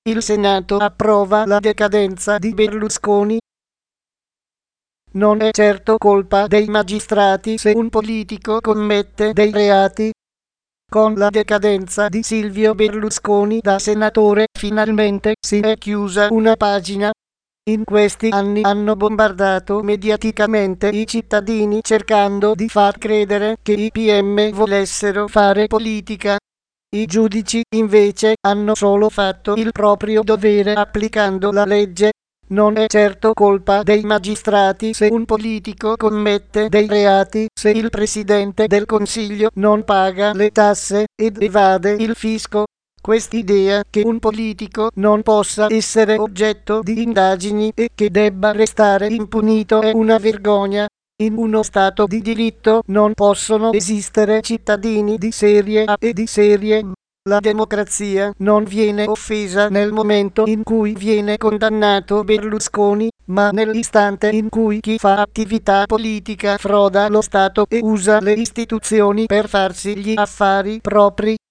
Il Senato approva la decadenza di Berlusconi. Non è certo colpa dei magistrati se un politico commette dei reati. Con la decadenza di Silvio Berlusconi da senatore finalmente si è chiusa una pagina. In questi anni hanno bombardato mediaticamente i cittadini cercando di far credere che i PM volessero fare politica. I giudici invece hanno solo fatto il proprio dovere applicando la legge. Non è certo colpa dei magistrati se un politico commette dei reati, se il Presidente del Consiglio non paga le tasse ed evade il fisco. Quest'idea che un politico non possa essere oggetto di indagini e che debba restare impunito è una vergogna. In uno Stato di diritto non possono esistere cittadini di serie A e di serie B. La democrazia non viene offesa nel momento in cui viene condannato Berlusconi, ma nell'istante in cui chi fa attività politica froda lo Stato e usa le istituzioni per farsi gli affari propri.